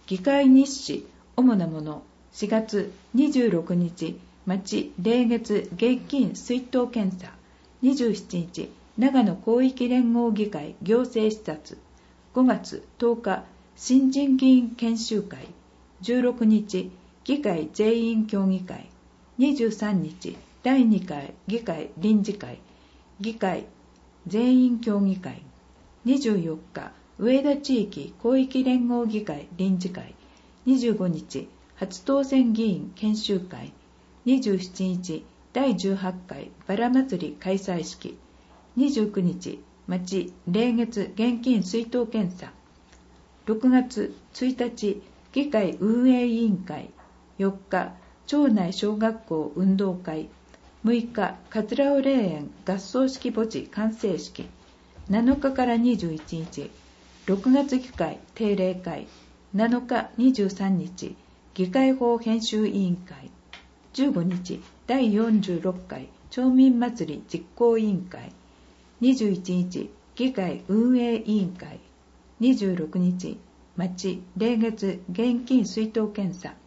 議会日誌主なもの。4月26日町例月現金出納検査。27日長野広域連合議会行政視察。5月10日新人議員研修会。16日議会全員協議会。23日第2回議会臨時会議会全員協議会。24日上田地域広域連合議会臨時会。25日初当選議員研修会。27日第18回バラ祭り開催式。29日町例月現金出納検査。6月1日議会運営委員会。4日町内小学校運動会。6日桂尾霊園合葬式墓地完成式。7日から21日6月議会定例会。7日23日議会法編集委員会。15日第46回町民祭り実行委員会。21日議会運営委員会。26日町例月現金出納検査。